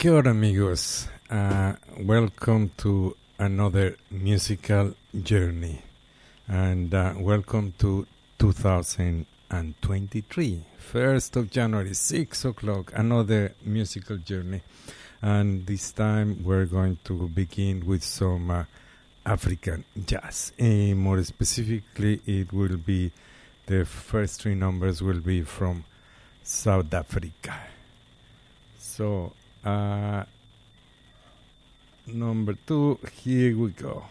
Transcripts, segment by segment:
Kia ora, amigos. Welcome to another musical journey. And welcome to 2023. 1st of January, 6 o'clock, another musical journey. And this time we're going to begin with some African jazz. More specifically, it will be the first three numbers will be from South Africa. So, number 2, here we go.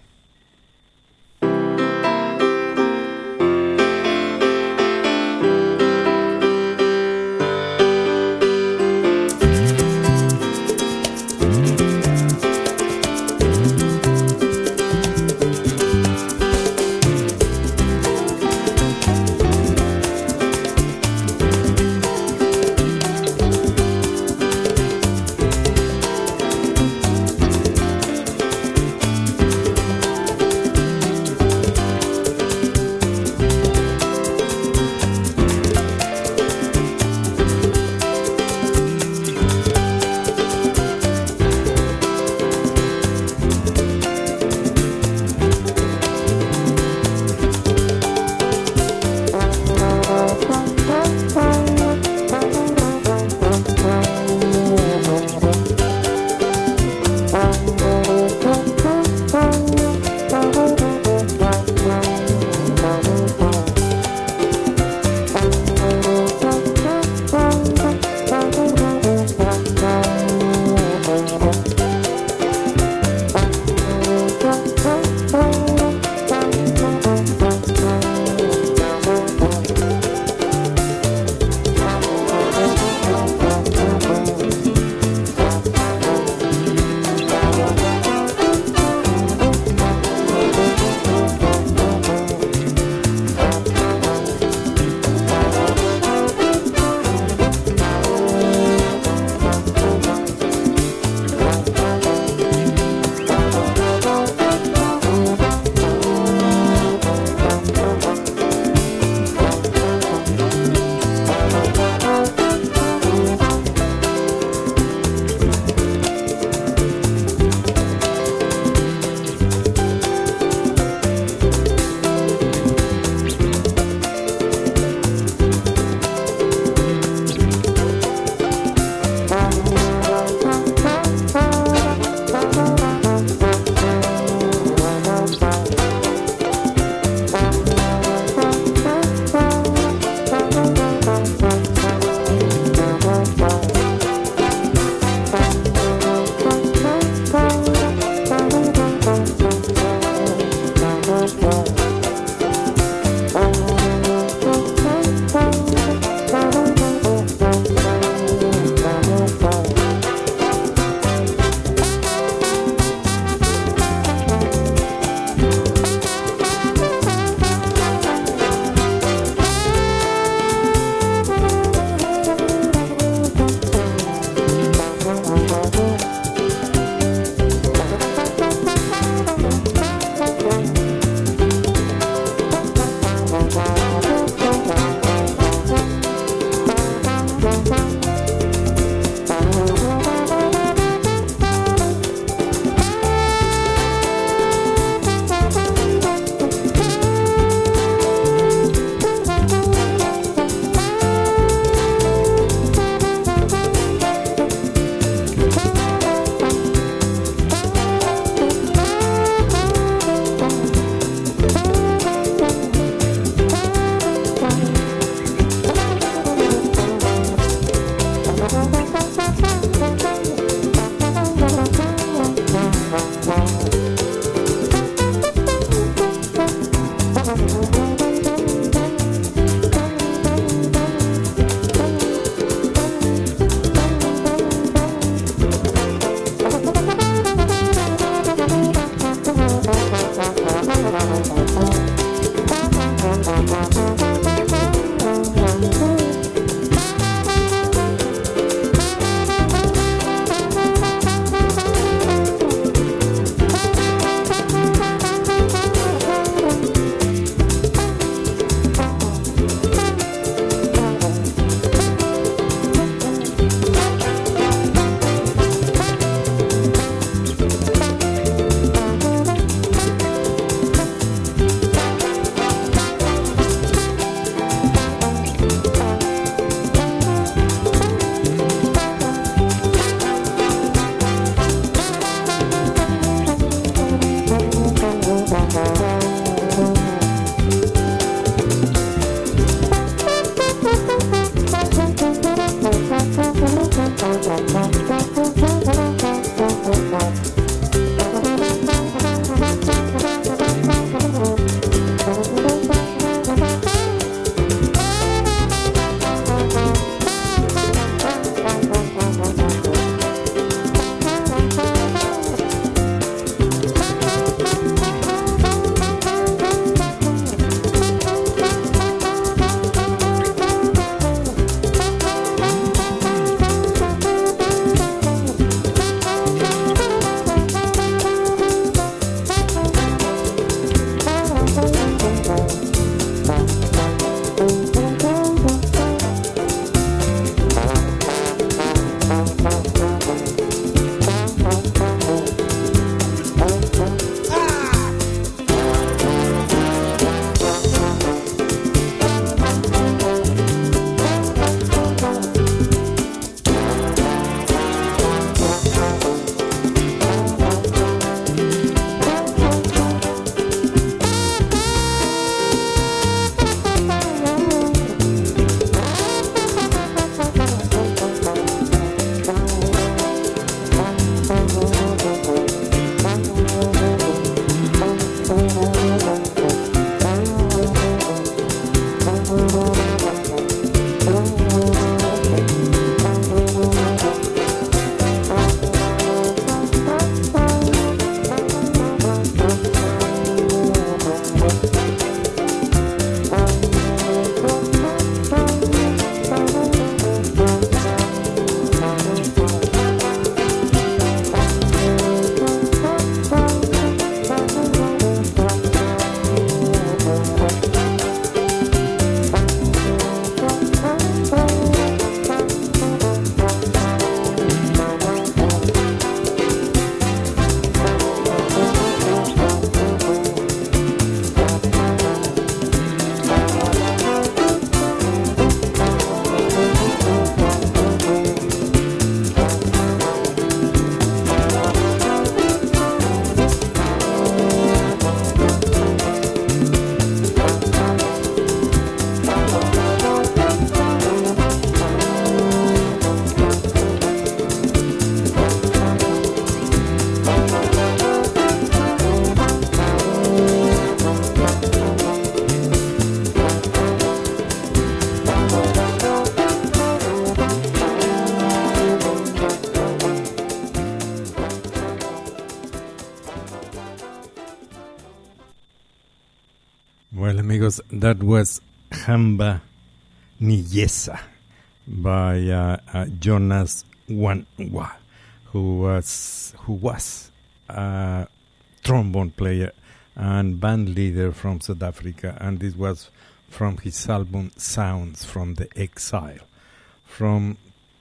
amigos, that was Hamba Niyesa by Jonas Wanwa, who was a trombone player and band leader from South Africa, and this was from his album Sounds from the Exile from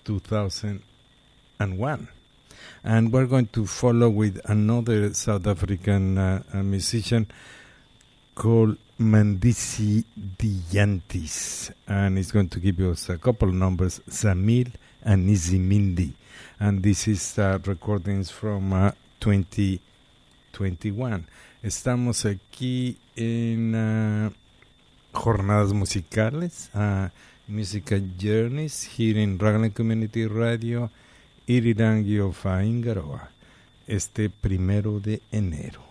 2001. And we're going to follow with another South African musician called Mandisi Diantis, and he's going to give us a couple of numbers, Zamil and Nizimindi, and this is recordings from 2021. Estamos aquí en jornadas musicales, Musical Journeys, here in Raglan Community Radio, Irirangi of Ingaroa, este 1 de enero.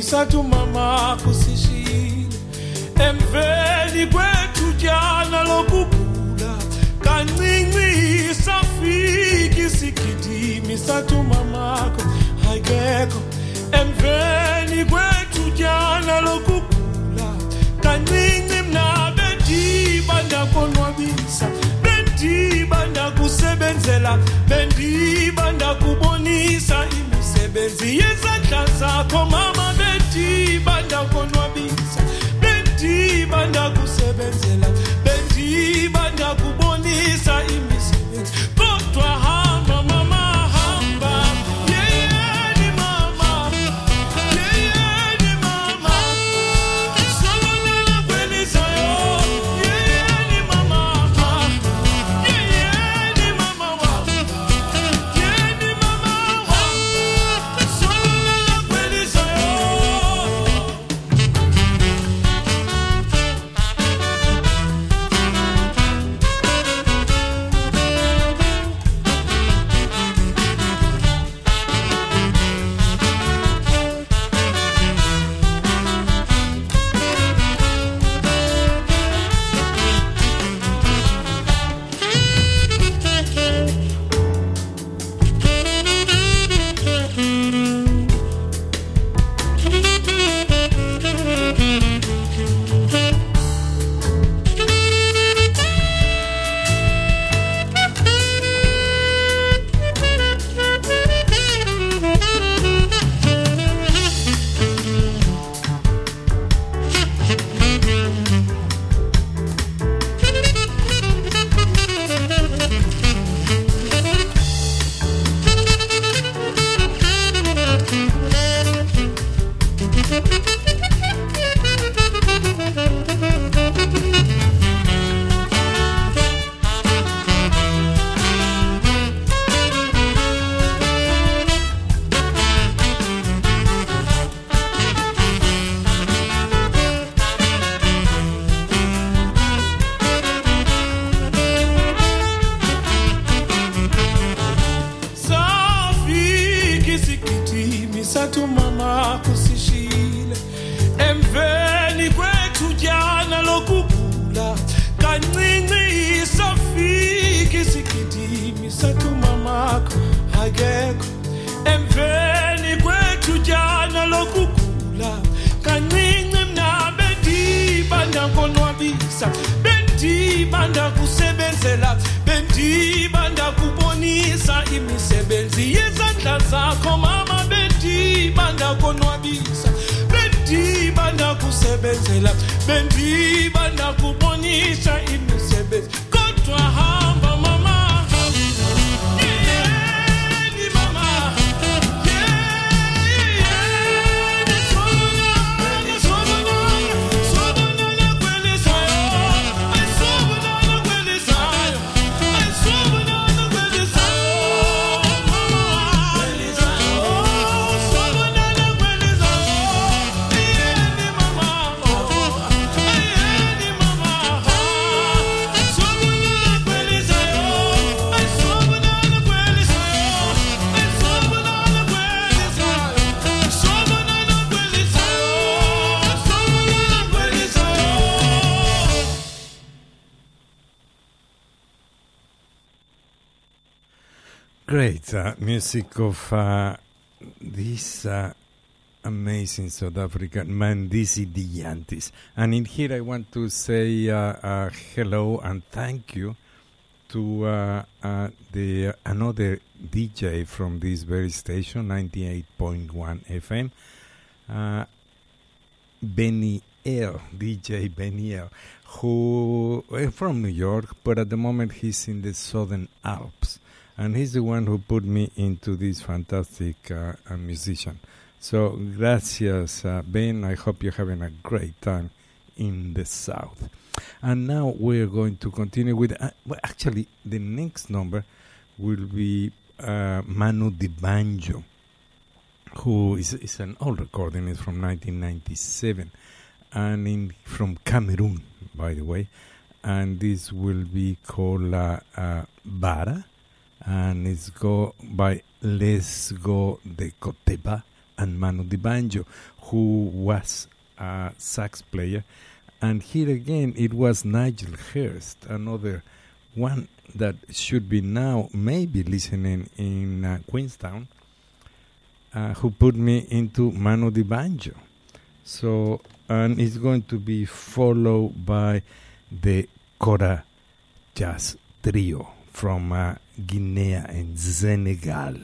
sathi umama kusishile emveni kwethu tyana lokugula kancinci safika isigidimi sathi umamakho akekho emveni kwethu tyana lokugula kancinci mna bendiba ndakonwabisa bendiba ndakusebenzela bendiba ndakubonisa imisebenzi yezandla zakho mama bendiba ndakonwabisa bendiba ndakusebenzela bendiba ndakubonisa imisebenzi kodwa hamba mama hamba yeyeni mama yeyeni mama solonela kwelisayo yeyeni mama yeyeni mama yeyeni mama solonela kwelisayo. Sathi mama kusishile emveni kwethu tyana lokugula kancinci safika isigidimi sathi umamakho akekho emveni kwethu tyana lokugula kancinci mna bendiba ndakonwabisa bendiba ndakusebenzela bendiba ndakubonisa imisebenzi yezandla zakho mama bendiba ndakonwabisa bendiba ndakusebenzela bendiba ndakubonisa imisebenzi kodwa hamba mama yeyeni mama yeyeni solonela kwelisayo solonela kwelisayo solonela kwelisayo mama kwelisayo solonela kwelisayo yeyeni mama yeyeni mama solonela kwelisayo solonela kwelisayo solonela kwelisayo solonela kwelisayo. Great music of this amazing South African Mandisi Diantis. And in here I want to say hello and thank you to the another DJ from this very station, 98.1 FM, Benny L, DJ Benny L, who from New York, but at the moment he's in the Southern Alps. And he's the one who put me into this fantastic musician. So, gracias, Ben. I hope you're having a great time in the South. And now we're going to continue with, well, actually, the next number will be Manu Dibanjo, who is an old recording. It's from 1997, and from Cameroon, by the way. And this will be called Bara. And it's go by Let's Go de Koteba and Manu Dibanjo, who was a sax player. And here again, it was Nigel Hurst, another one that should be now maybe listening in Queenstown, who put me into Manu Dibanjo. So, and it's going to be followed by the Kora Jazz Trio from Guinea and Senegal.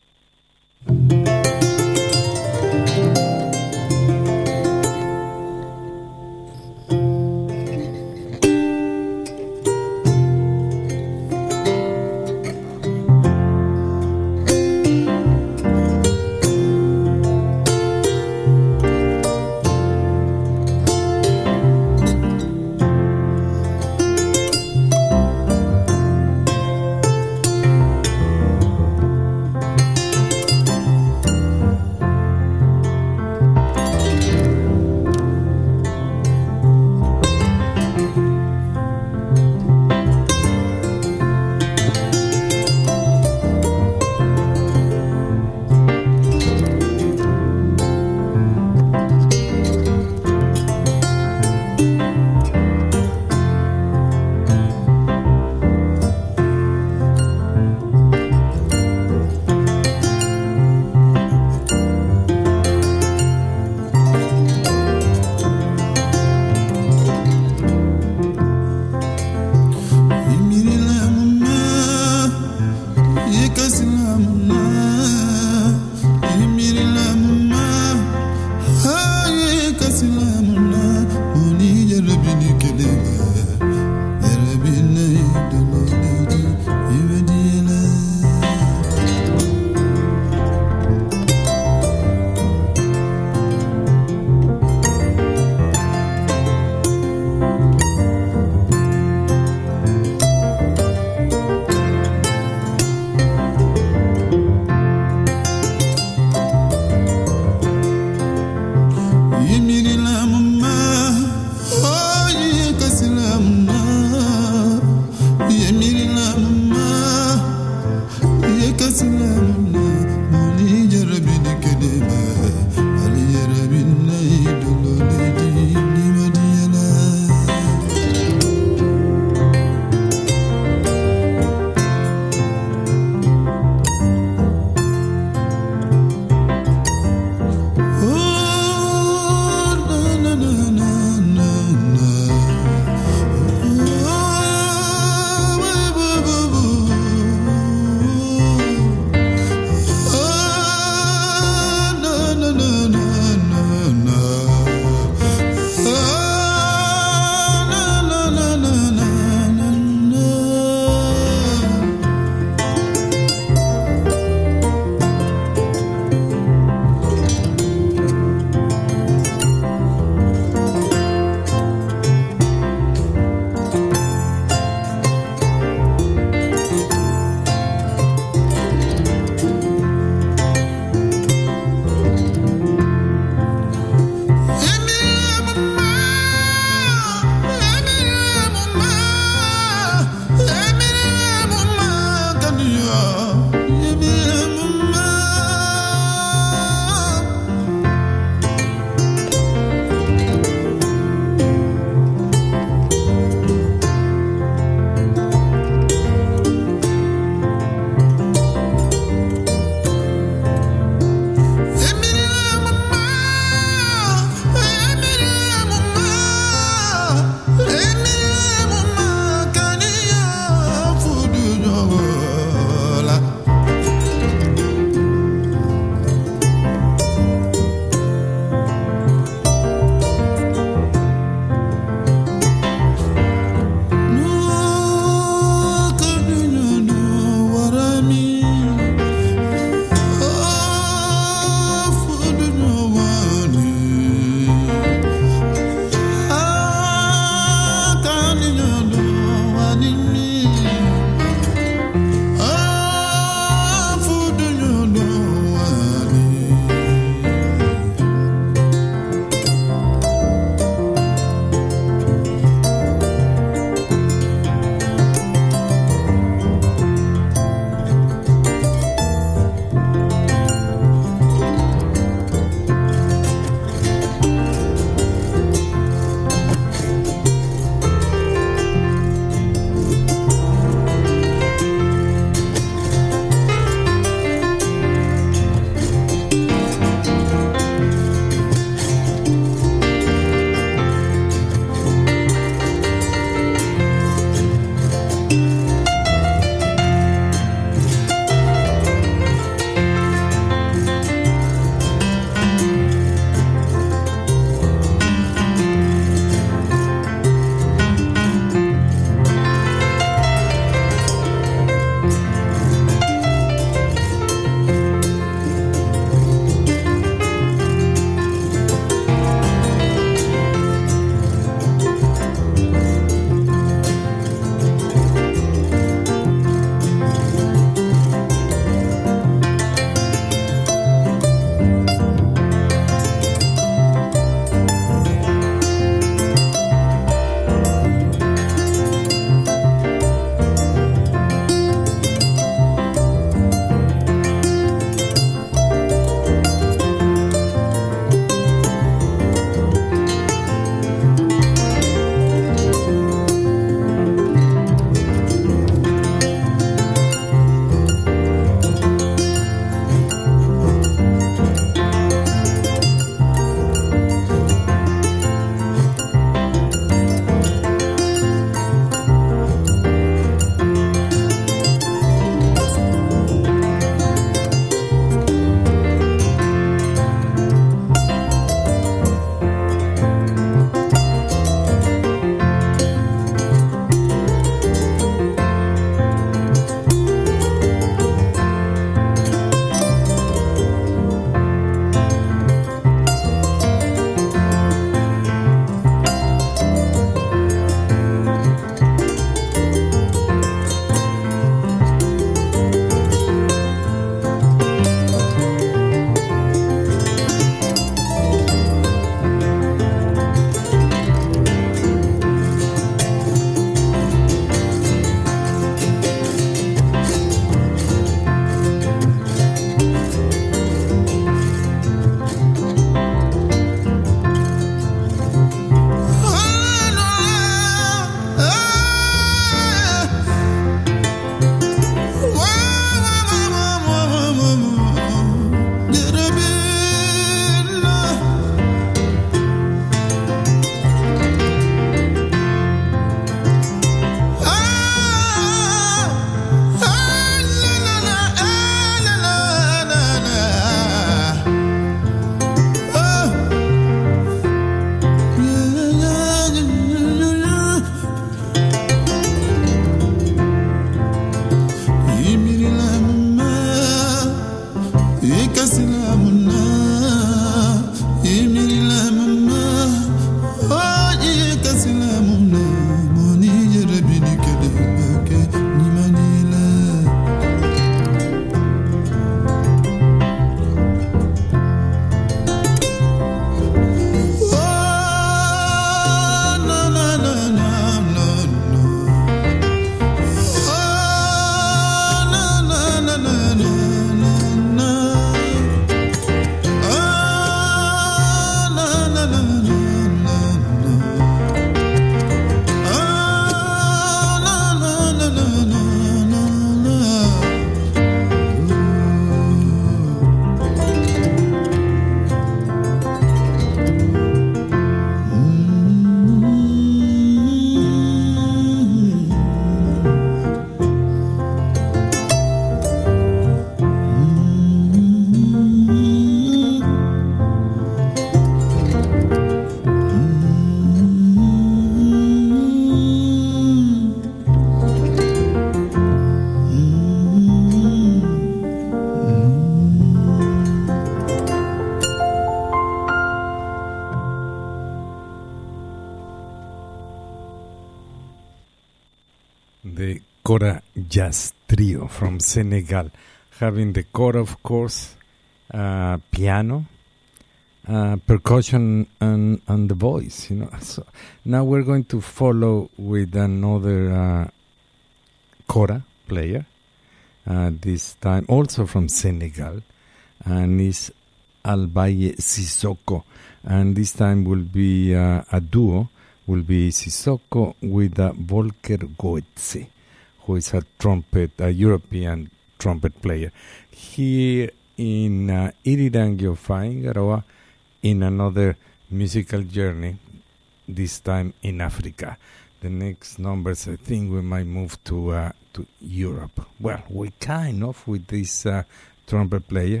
Kora Jazz Trio from Senegal, having the kora, of course, piano, percussion, and the voice. So now we're going to follow with another kora player, this time also from Senegal, and is Albaye Sissoko, and this time will be a duo. Will be Sissoko with Volker Goetze, who is a European trumpet player. Here in Irirangi of Ingaroa, in another musical journey, this time in Africa. The next numbers, I think we might move to Europe. Well, we kind of with this trumpet player.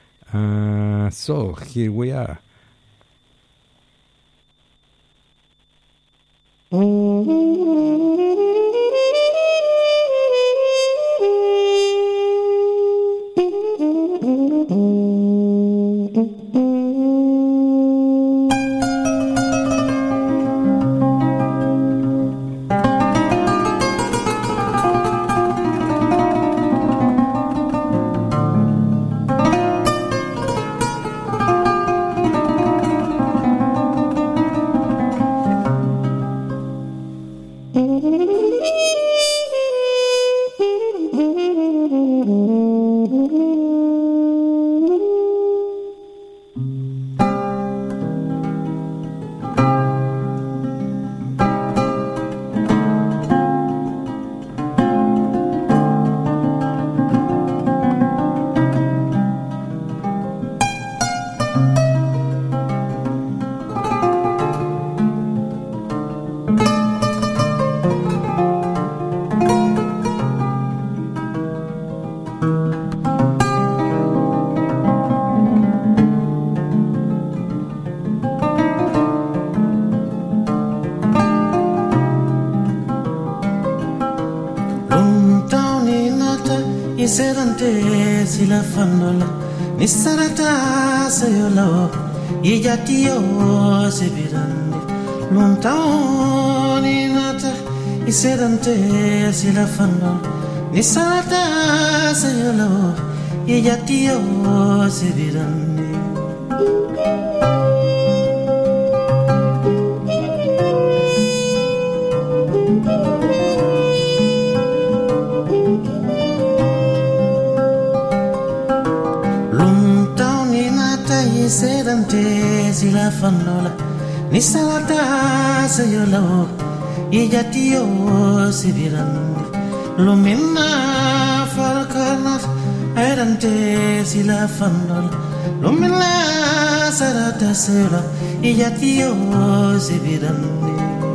So here we are. Serante si la fandola ni sarata sayolo yijatiyo se birande lontani nata serante si la fandola ni sarata sayolo yijatiyo se birande sedante si la fandola ni salata sayolo yijatiyo se birande lumina falkanat ayrante si la fandola lumina sarata sayolo yijatiyo se birande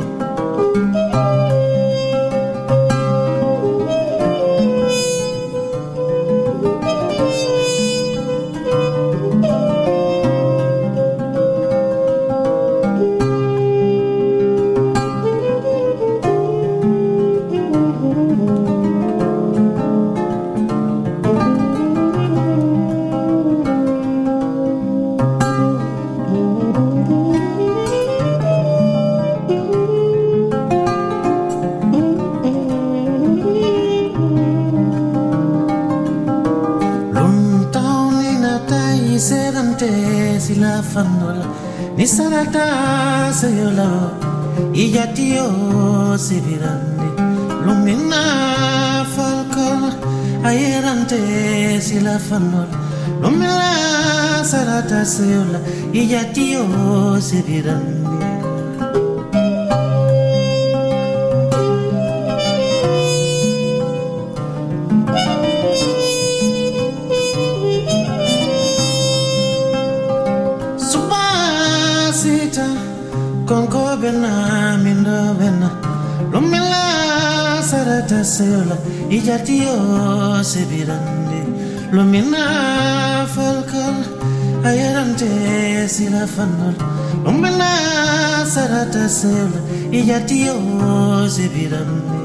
si la fandola ni sarata sayolo yijatiyo se birande lumina falcon ayerante si la fandola lumina sarata sayolo yijatiyo se birande Konko bena mindo bena lumina sarata sayolo yijatiyo se birande lumina falcon ayerante si la fandola lumina sarata sayolo yijatiyo se birande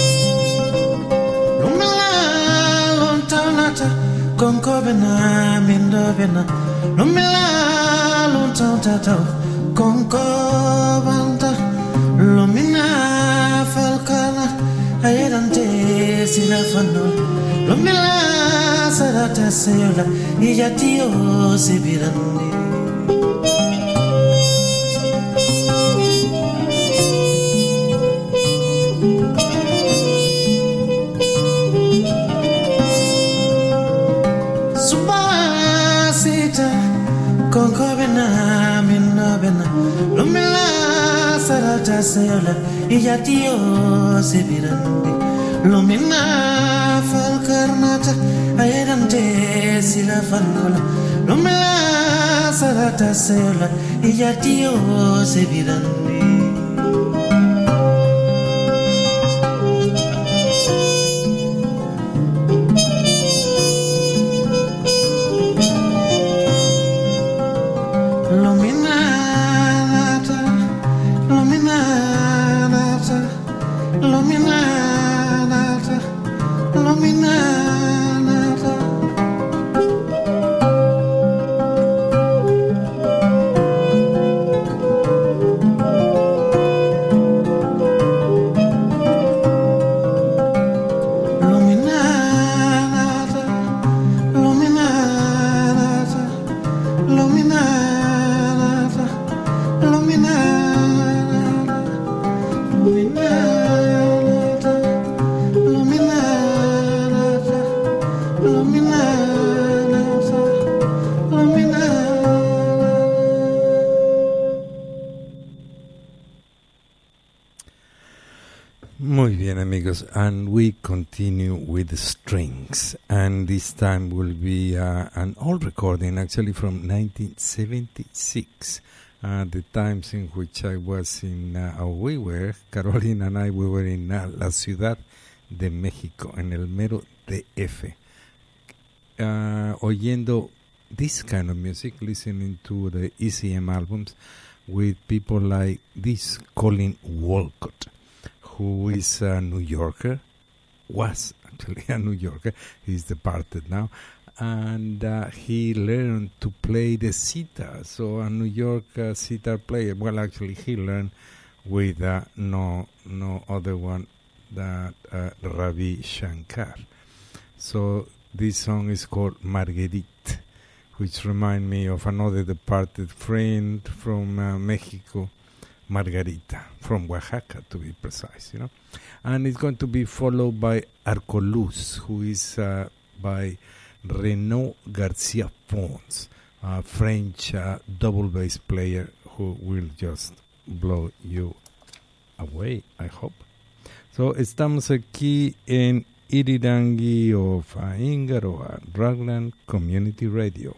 Konko bena Lumila luntau tatau Kongko banta Lumina falcana Ayedante silafano Lumila sarata seyola Ijatio sibirandi Concovena, minnovena, lumina sarata seyola, ijatio sibirandi, lumina falcarnata, ayedante sila fanola, lumina sarata seyola, ijatio sibirandi. Muy bien, amigos, and we continue with the strings, and this time will be an old recording, actually from 1976, the times in which I was in, we were, Carolina and I, we were in la Ciudad de México, en el mero DF, oyendo this kind of music, listening to the ECM albums with people like this Colin Walcott, who is a New Yorker, was actually a New Yorker, he's departed now, and he learned to play the sitar, so a New York sitar player. Well, actually he learned with no other one than Ravi Shankar. So this song is called Marguerite, which reminds me of another departed friend from Mexico, Margarita, from Oaxaca to be precise, you know. And it's going to be followed by Arcoluz, who is by Renaud Garcia Pons, a French double bass player who will just blow you away, I hope. So estamos aquí en Iridangi of Ingaroa, Raglan Community Radio.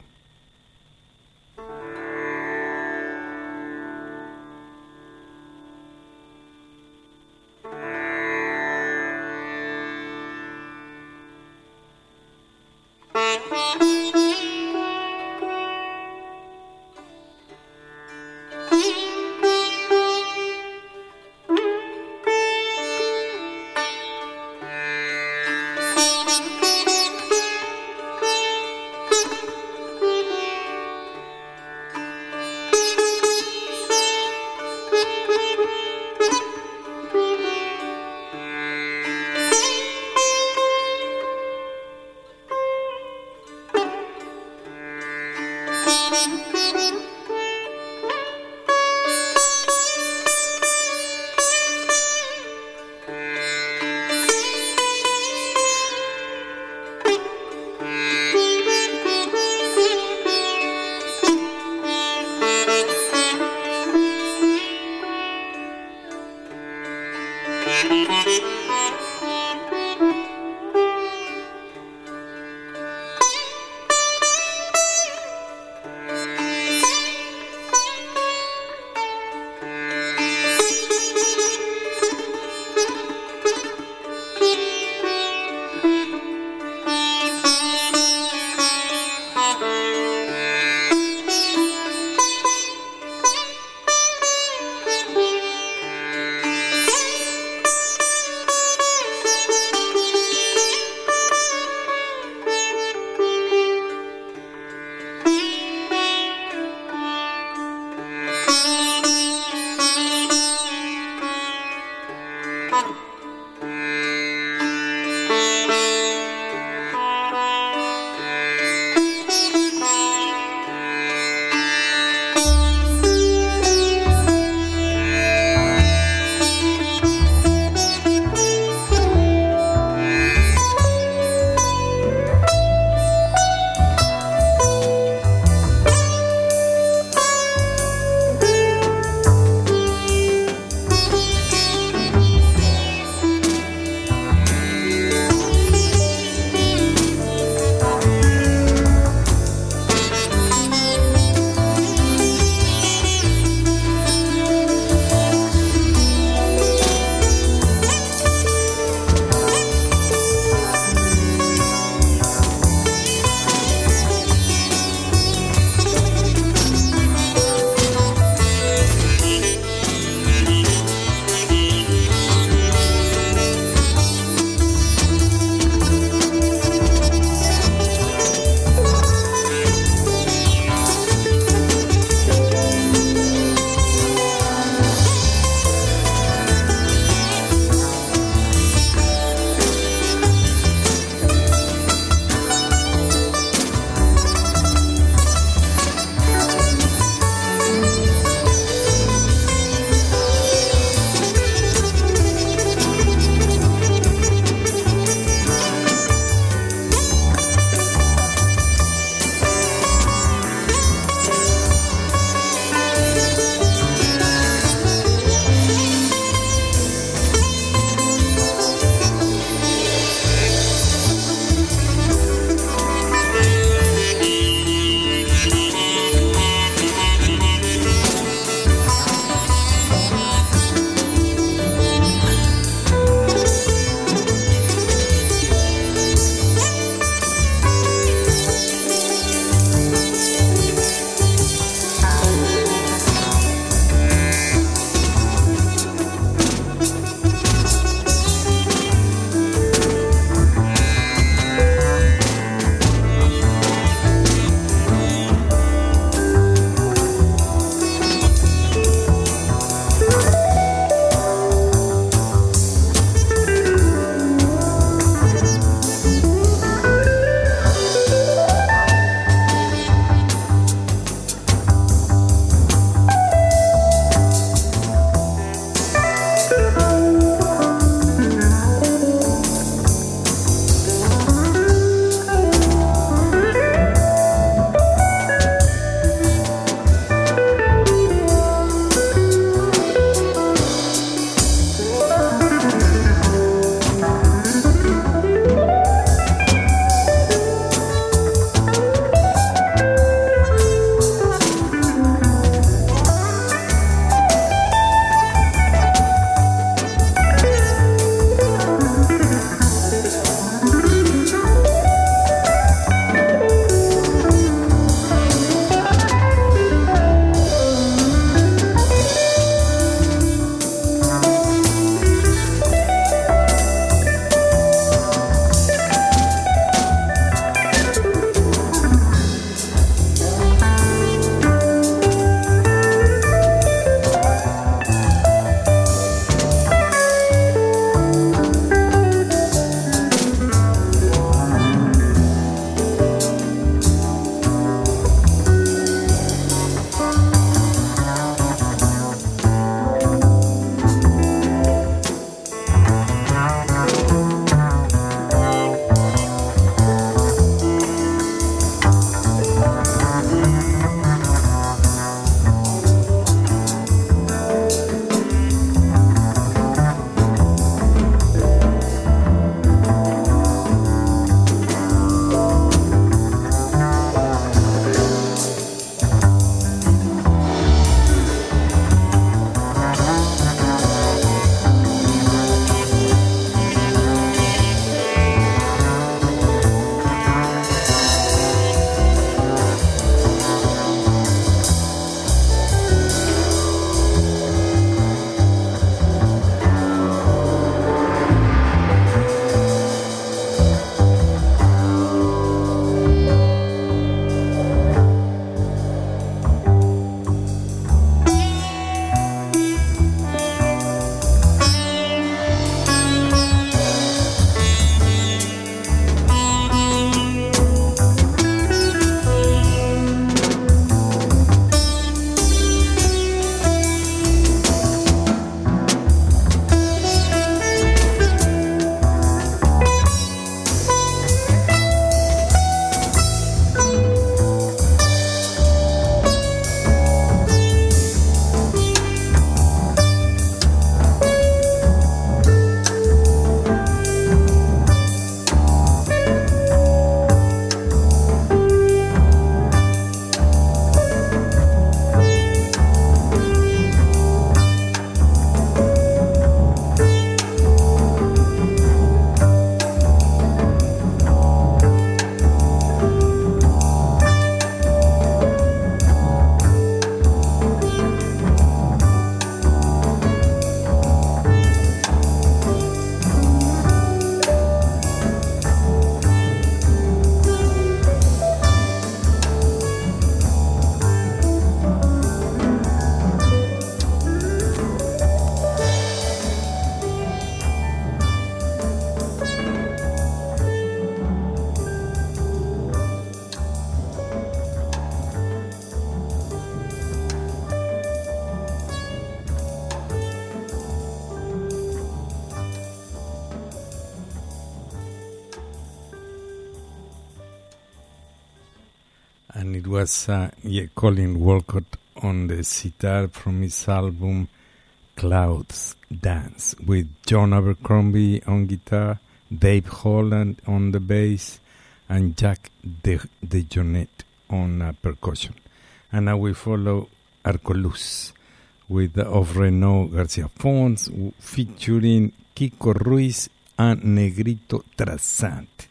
It was Colin Walcott on the sitar from his album Clouds Dance, with John Abercrombie on guitar, Dave Holland on the bass, and Jack DeJohnette on percussion. And now we follow Arcoluz with of Renaud Garcia Fons featuring Kiko Ruiz and Negrito Trasante.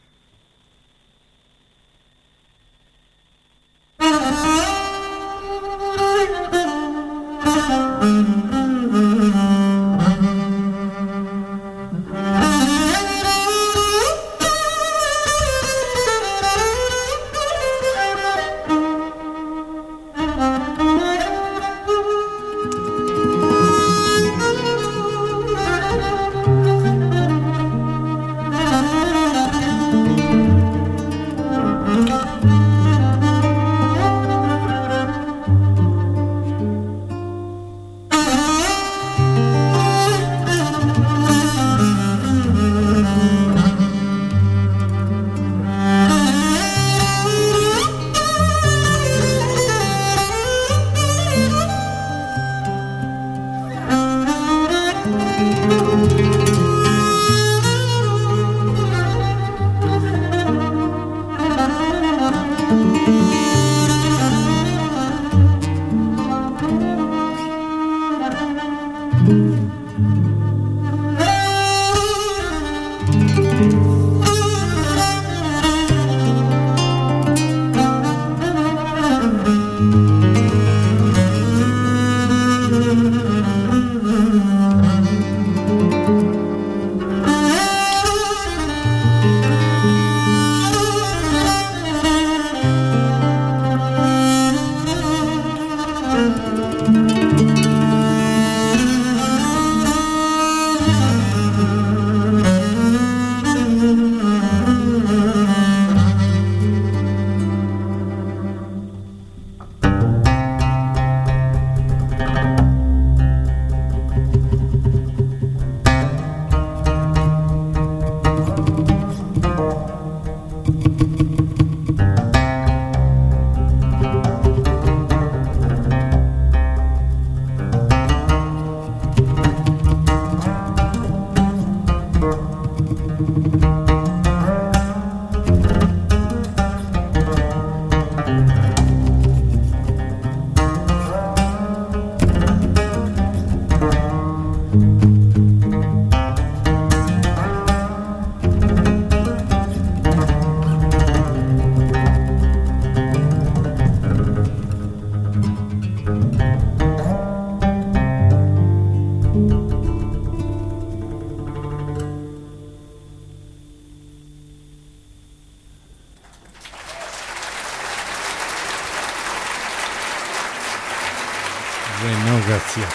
Renaud Garcia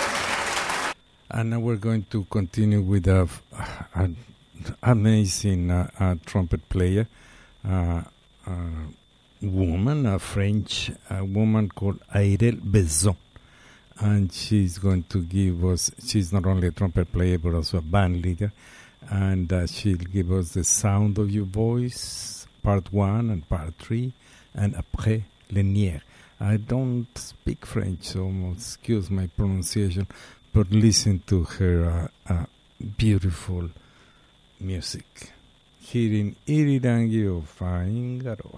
Fons. And now we're going to continue with an amazing trumpet player, woman, a French woman called Airelle Bezon. And she's going to give us, she's not only a trumpet player but also a band leader. And she'll give us the sound of your voice, part 1 and part 3, and Après Lenière. I don't speak French, so excuse my pronunciation, but listen to her beautiful music here in Irirangi of Ingaroa.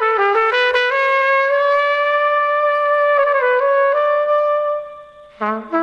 Thank you.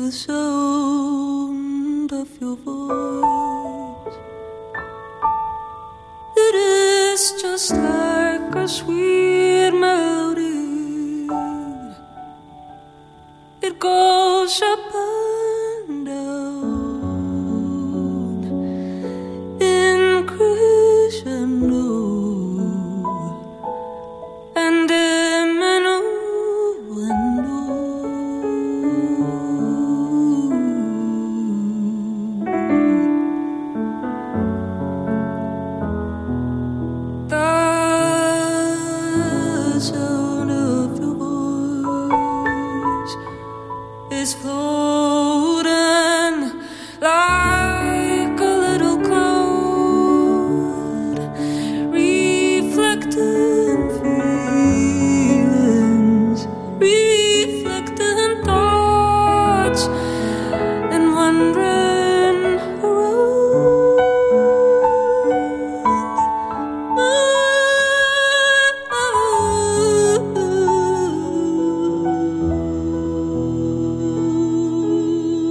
the sound of your voice. It is just like a sweet melody. It goes up and down in crescendo and diminuendo. The sound of your voice is floating like a little cloud, reflecting feelings, reflecting thoughts, and wandering around.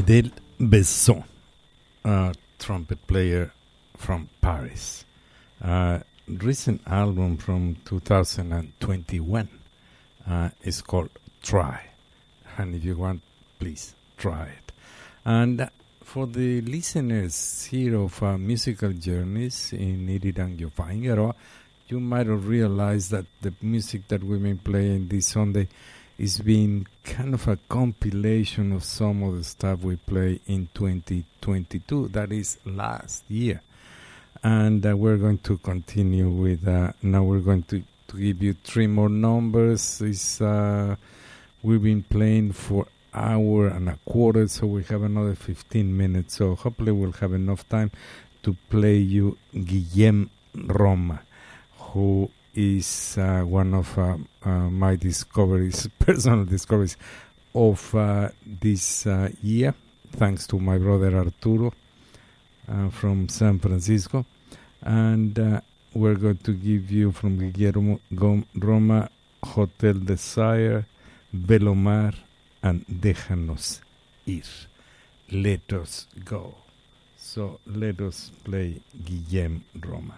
Adèle Besson, a trumpet player from Paris. A recent album from 2021 is called Try. And if you want, please try it. And for the listeners here of Musical Journeys in Irirangi Whaingaroa, you might have realized that the music that we've been playing this Sunday is being kind of a compilation of some of the stuff we played in 2022, that is last year. And we're going to continue with, now we're going to give you 3 more numbers. We've been playing for an hour and a quarter, so we have another 15 minutes. So hopefully we'll have enough time to play you Guillem Roma, who is one of my discoveries, personal discoveries of this year, thanks to my brother Arturo from San Francisco. And we're going to give you from Guillermo Roma, Hotel Desire, Velomar, and Déjanos Ir. Let us go. So let us play Guillem Roma.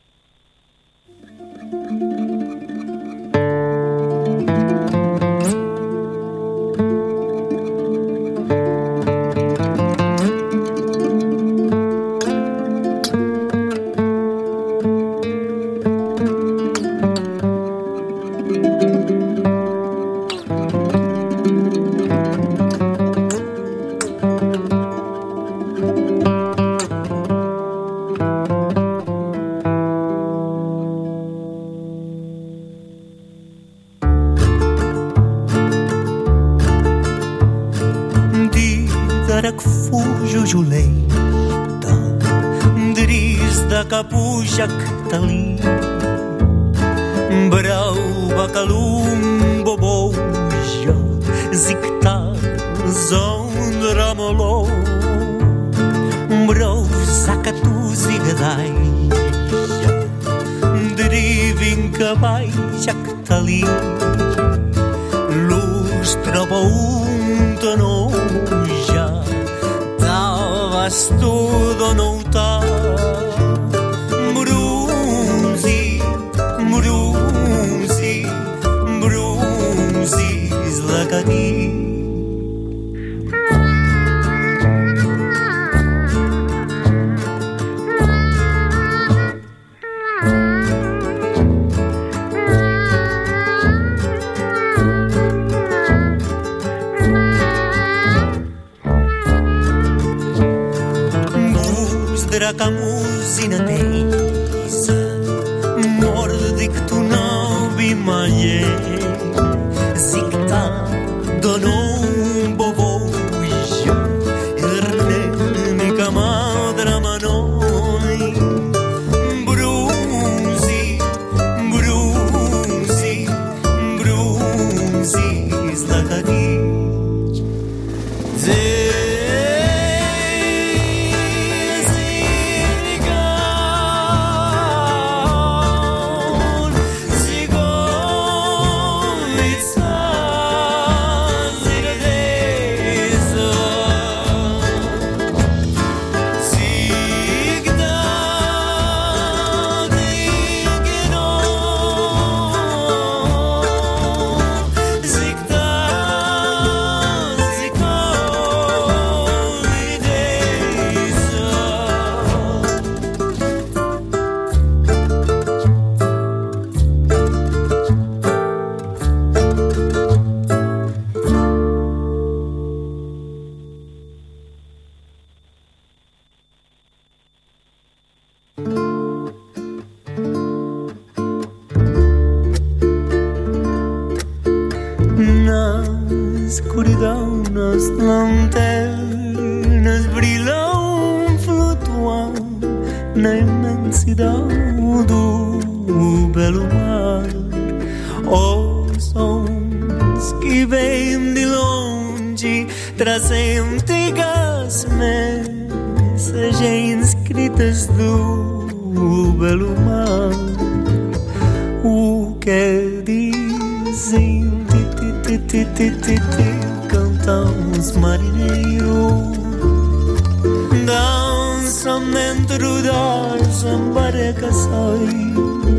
Capujak tali Brau bakalum boboja Ziktar zon ramolo Brau zakatu zigadai Driving kabajak tali Lustra punto noja Tavas tudo nouta Camuzina teisa Nordic tu navi maie Zikta donon bovoja Erne kamadra manoi Brunzi, brunzi, brunzi Zlakadi Cantam os marinheiros dançam dentro das embarcações.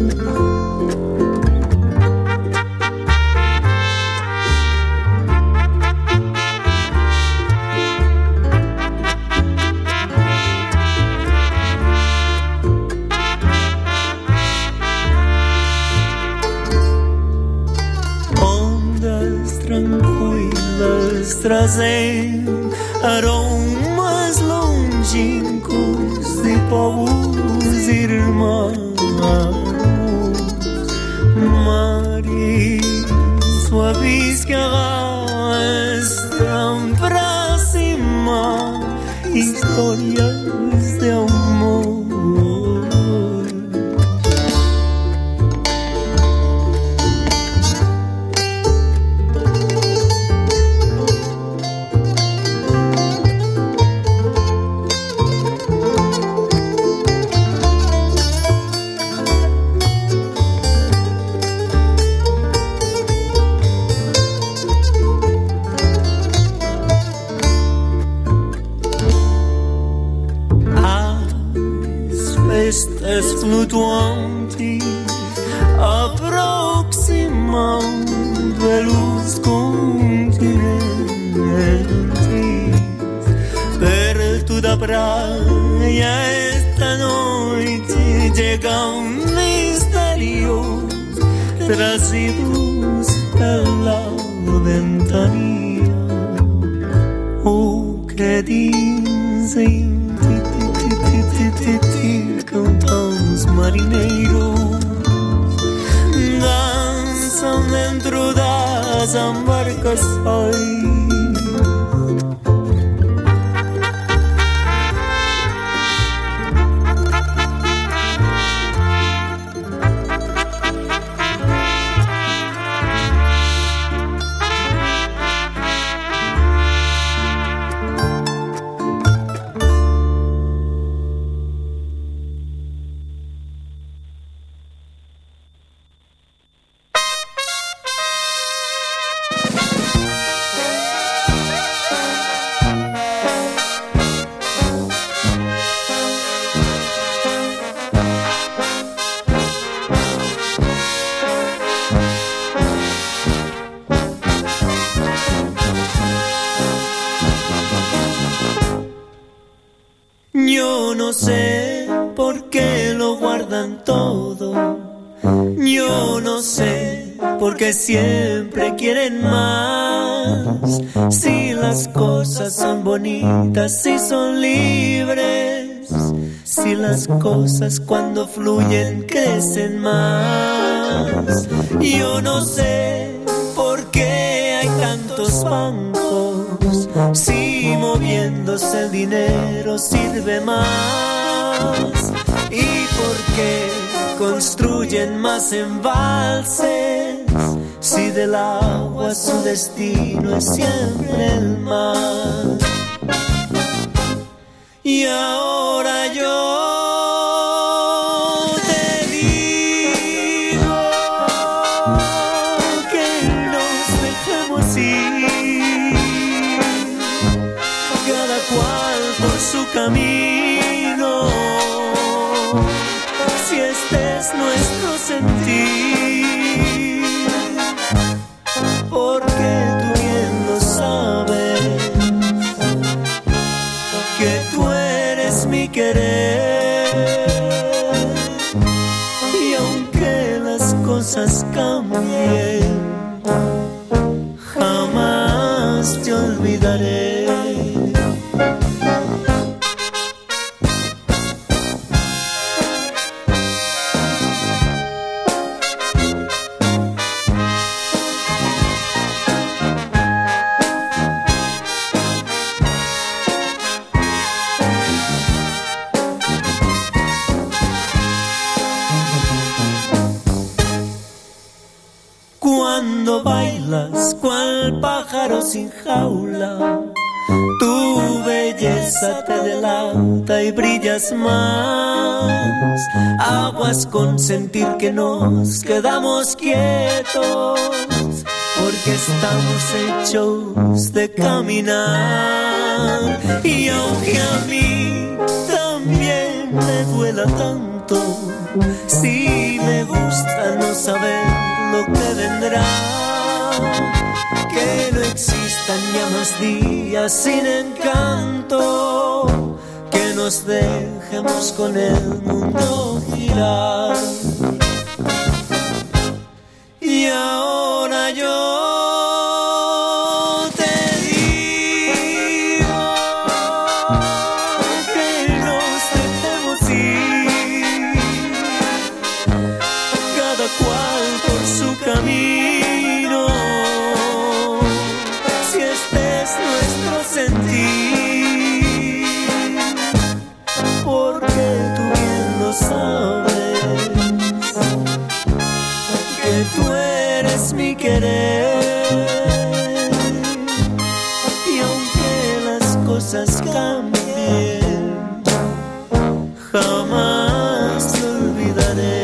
Trazem aromas longínquos de povos irmãos, mares suaves que arrastam pra cima histórias de amor. Flutuantes aproximam pelos continentes, perto da praia esta noite chegam mistérios trazidos pela ventania. O que dizem? Cantam os marinheiros, dançam dentro das embarcações. Yo no sé por qué lo guardan todo. Yo no sé por qué siempre quieren más. Si las cosas son bonitas, si son libres, si las cosas cuando fluyen crecen más. Yo no sé por qué hay tantos bancos, si moviéndose el dinero sirve más. ¿Y por qué construyen más embalses, si del agua su destino es siempre el mar? Y ahora yo te digo que nos dejemos ir, cada cual por su camino, si este es nuestro sentir, porque tú bien lo sabes, que tú eres mi querer, y aunque las cosas cambien, jamás te olvidaré. Cuando bailas cual pájaro sin jaula, tu belleza te delata y brillas más. Aguas con sentir que nos quedamos quietos, porque estamos hechos de caminar. Y aunque a mí duela tanto, si me gusta no saber lo que vendrá, que no existan ya más días sin encanto, que nos dejemos con el mundo girar. Y ahora yo te digo que nos dejemos ir, cada cual por su camino, si este es nuestro sentir, porque tú bien lo sabes, que tú eres mi querer, y aunque las cosas cambien, jamás te olvidaré.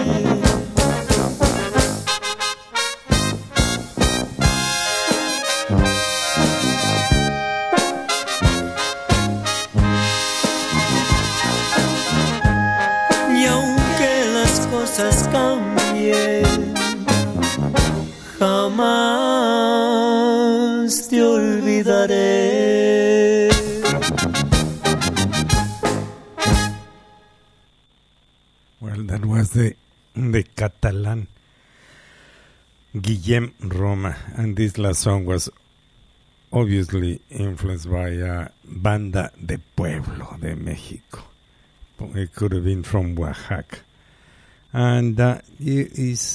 Y aunque las cosas cambien, jamás te olvidaré. Well, that was the Catalan Guillem Roma, and this last song was obviously influenced by Banda de Pueblo de Mexico. It could have been from Oaxaca. And it's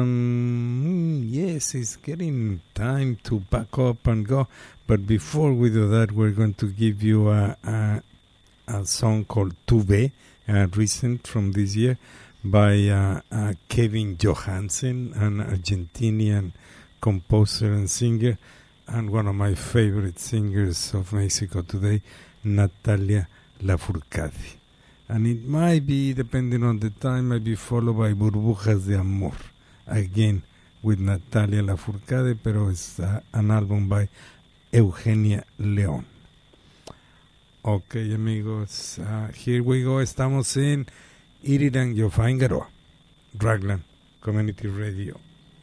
getting time to pack up and go. But before we do that, we're going to give you a song called Tuve, recent from this year, by Kevin Johansen, an Argentinian composer and singer, and one of my favorite singers of Mexico today, Natalia Lafourcade. And it might be, depending on the time, might be followed by Burbujas de Amor, again with Natalia Lafourcade, pero it's an album by Eugenia León. Okay, amigos, here we go. Estamos en Iriran Yofaingaroa, Raglan Community Radio.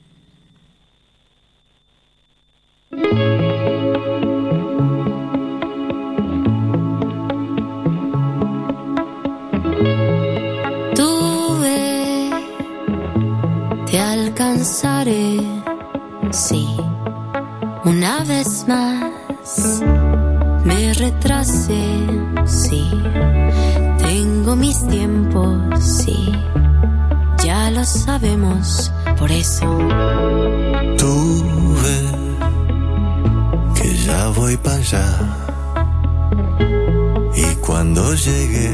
Te alcanzaré, sí, una vez más. Me retrasé, sí, tengo mis tiempos, sí, ya lo sabemos, por eso. Tú ves que ya voy para allá, y cuando llegue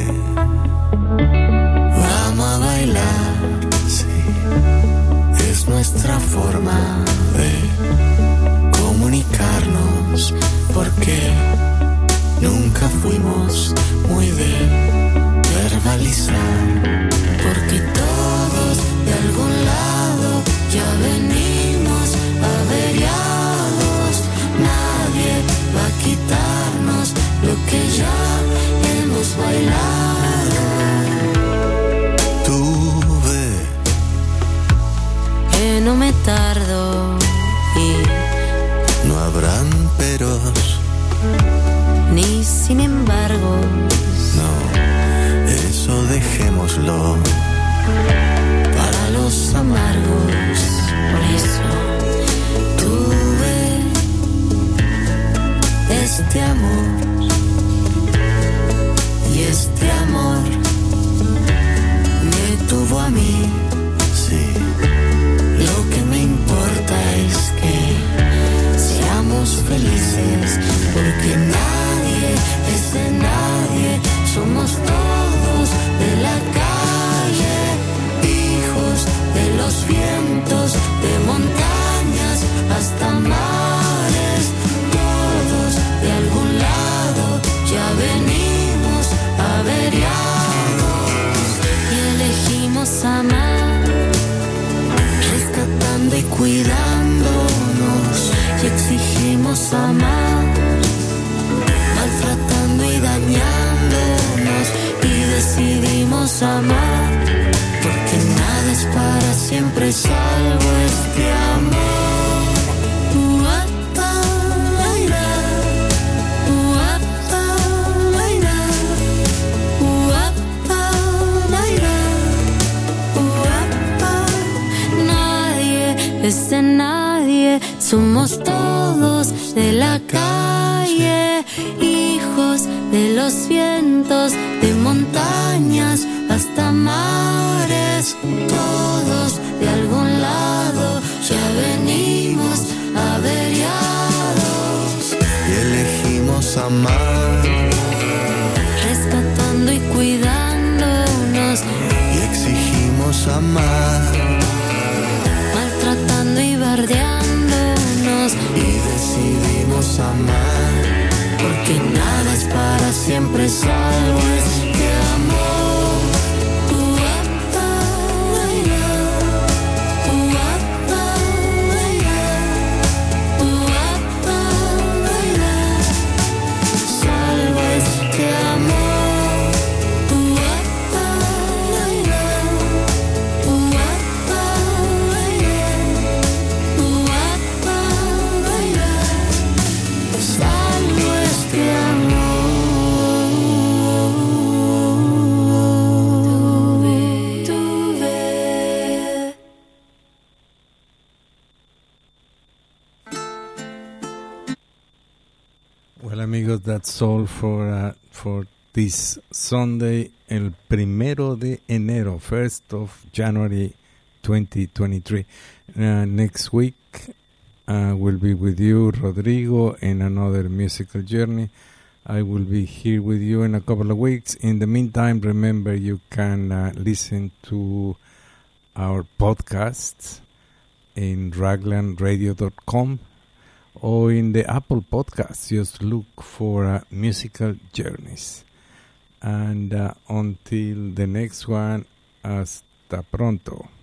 vamos a bailar, sí, es nuestra forma de comunicarnos, porque nunca fuimos muy de verbalizar, porque todos de algún lado ya venimos averiados, nadie va a quitarnos lo que ya hemos bailado. Tú ves que no me tardo y no habrán peros, ni sin embargo. no, eso dejémoslo Para los amargos, por eso tuve este amor, y este amor me tuvo a mí. sí, Lo que me importa es que seamos felices, porque nadie es de nadie, somos todos de la calle, hijos de los vientos, de montañas hasta mares, todos de algún lado ya venimos averiados y elegimos amar. elegimos amar, porque nada es para siempre salvo este amor. Uapa, laira, uapa, laira, uapa, laira, uapa. Nadie es de nadie, somos todos de la calle, hijos de los vientos, de montañas hasta mares, todos de algún lado ya venimos averiados. Y elegimos amar Rescatando y cuidándonos, y exigimos amar maltratando y bardeándonos, y decidimos amar, porque nada es para siempre salvo este amor. Uapa, laira, uapa, laira, uapa, laira, salvo este amor. Uapa, laira, uapa, laira, uapa, laira, salvo este amor. Tuve. Well, amigos, that's all for this Sunday, el 1 de enero, 1st of January 2023. Next week, we'll be with you, Rodrigo, in another musical journey. I will be here with you in a couple of weeks. In the meantime, remember you can listen to our podcasts in raglanradio.com or in the Apple Podcasts. Just look for Musical Journeys. And until the next one, hasta pronto.